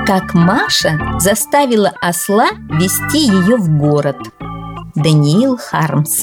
Как Маша заставила осла везти ее в город. Даниил Хармс.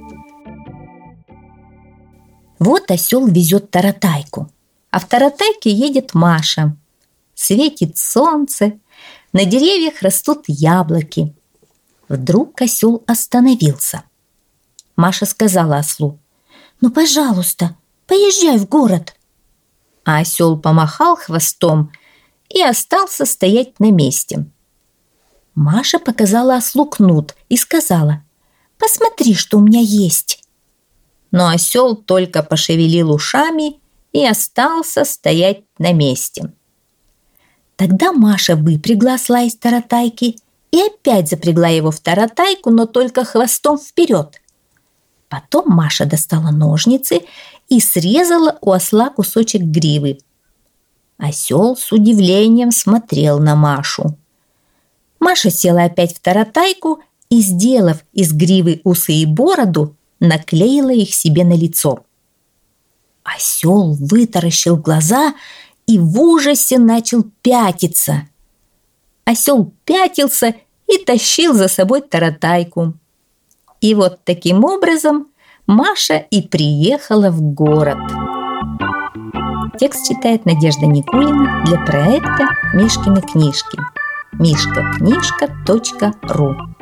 Вот осел везет таратайку, а в таратайке едет Маша. Светит солнце, на деревьях растут яблоки. Вдруг осел остановился. Маша сказала ослу: «Ну, пожалуйста, поезжай в город». А осел помахал хвостом и остался стоять на месте. Маша показала ослу кнут и сказала: «Посмотри, что у меня есть». Но осел только пошевелил ушами и остался стоять на месте. Тогда Маша выпрягла осла из таратайки и опять запрягла его в таратайку, но только хвостом вперед. Потом Маша достала ножницы и срезала у осла кусочек гривы. Осел с удивлением смотрел на Машу. Маша села опять в таратайку и, сделав из гривы усы и бороду, наклеила их себе на лицо. Осел вытаращил глаза и в ужасе начал пятиться. Осел пятился и тащил за собой таратайку. И вот таким образом Маша и приехала в город. Текст читает Надежда Никулина для проекта «Мишкины книжки». mishkaknижка.ру